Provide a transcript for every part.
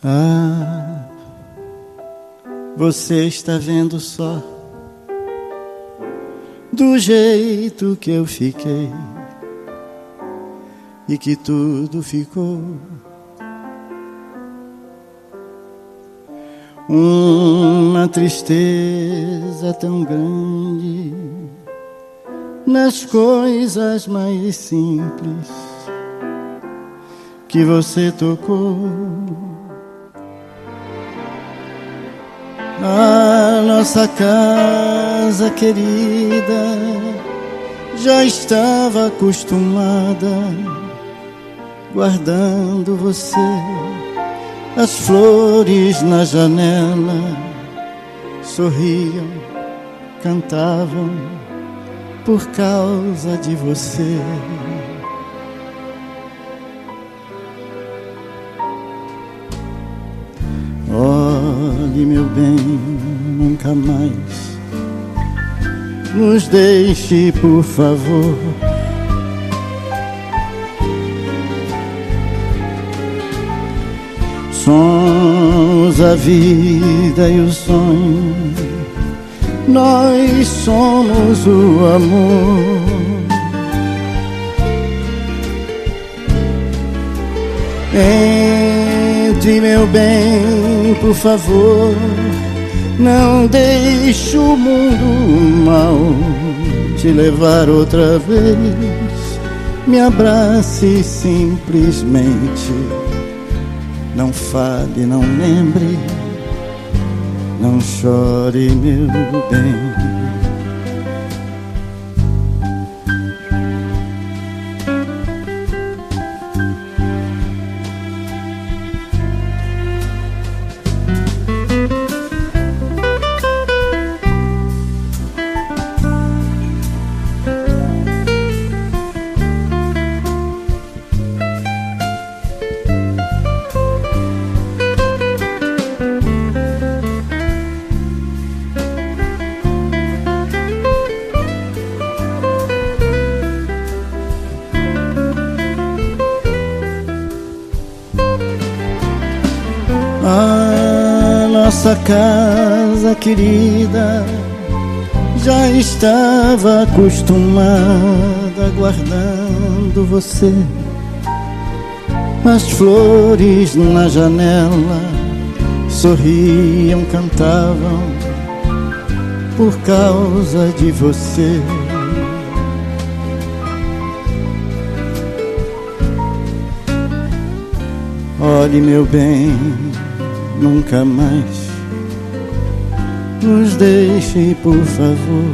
Ah, você está vendo só do jeito que eu fiquei e que tudo ficou. Uma tristeza tão grande nas coisas mais simples que você tocou. A nossa casa querida já estava acostumada, guardando você. As flores na janela sorriam, cantavam por causa de você. Olhe, meu bem, nunca mais nos deixe, por favor. Somos a vida e o sonho, nós somos o amor. Entre, meu bem, por favor, não deixe o mundo mal te levar outra vez. Me abrace simplesmente. Não fale, não lembre, não chore, meu bem. A nossa casa querida já estava acostumada, guardando você. As flores na janela sorriam, cantavam por causa de você. Olhe, meu bem, nunca mais nos deixe, por favor.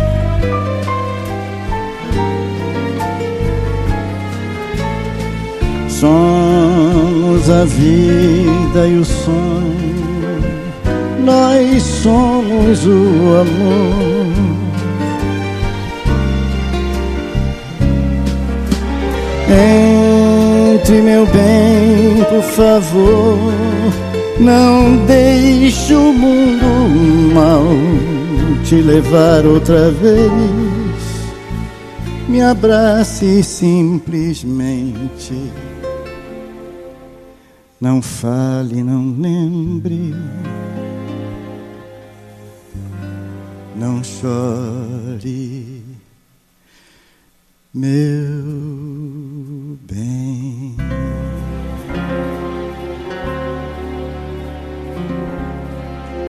Somos a vida e o sonho, nós somos o amor. Entre, meu bem, por favor, não deixe o mundo mal te levar outra vez. Me abrace simplesmente. Não fale, não lembre, não chore, meu